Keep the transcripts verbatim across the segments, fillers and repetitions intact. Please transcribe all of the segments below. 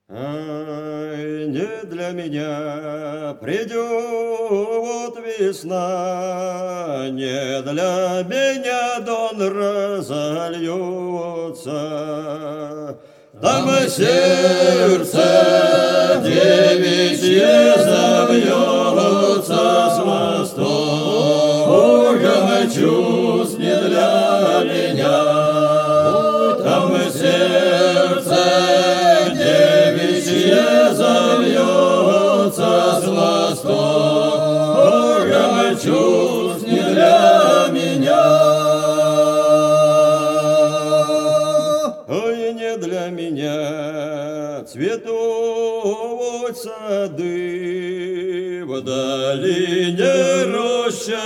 Ай, не для меня придет весна, не для меня дон разольется. Там сердце девичье забьется с восторгом чувств не для меня. Там сердце девичье забьется с восторгом чувств не для меня. Ой, не для меня цветут сады, в долине роща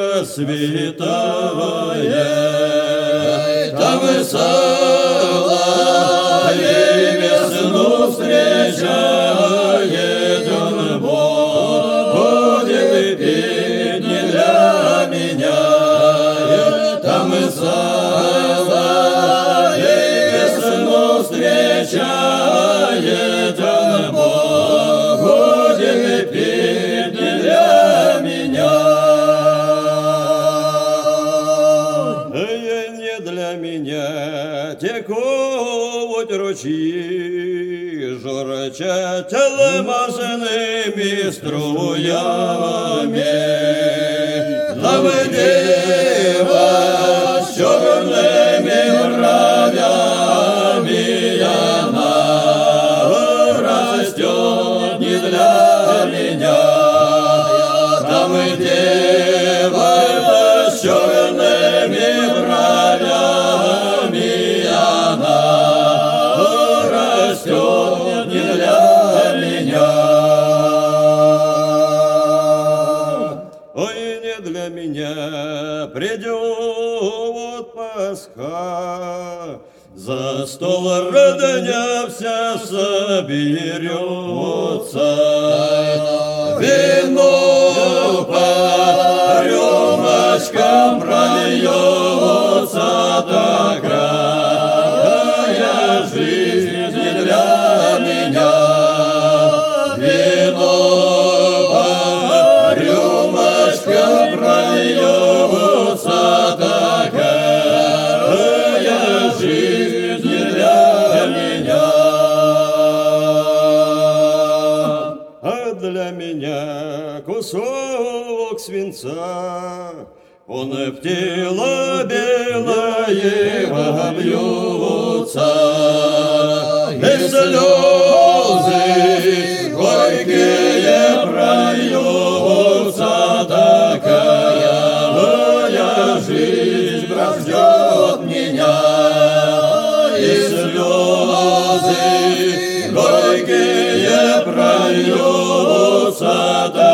расцветает. Там и соловей весну встречает, он будет петь не для меня. Там и соловей весну встречает, он будет петь не для меня. Не для меня текут ручьи, журчат алмазными струями. Там дева с черными бровями, она растет не для меня. Там дева с черными бровями, она растет не для меня. Ой, не для меня придет Пасха, за стол родня вся соберется. Вино по рюмочкам прольется, такая жизнь не для меня. Вино по рюмочкам прольется, такая жизнь не для меня. А для меня кусок свинца, он в тело белое вобьется, и слезы горькие прольются, такая жизнь ждет меня. И слезы горькие прольются,